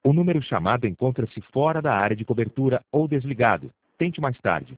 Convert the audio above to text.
O número chamado encontra-se fora da área de cobertura ou desligado. Tente mais tarde.